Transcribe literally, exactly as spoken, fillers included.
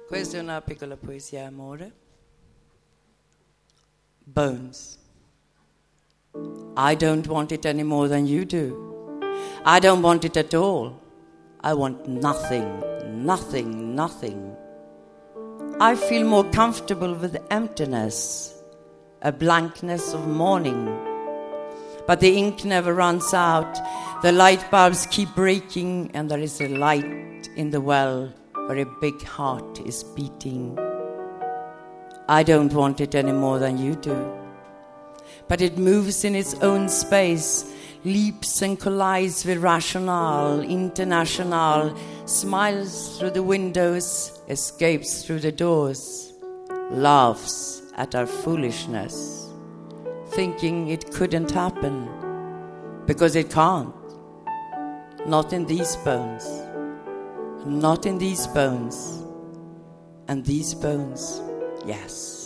Questa è una piccola poesia, amore. Bones. I don't want it any more than you do. I don't want it at all. I want nothing, nothing, nothing. I feel more comfortable with emptiness, a blankness of morning. But the ink never runs out. The light bulbs keep breaking, and there is a light in the well where a big heart is beating. I don't want it any more than you do. But it moves in its own space, leaps and collides with rationale, international, smiles through the windows, escapes through the doors, laughs at our foolishness, thinking it couldn't happen, because it can't. Not in these bones, not in these bones, and these bones, yes.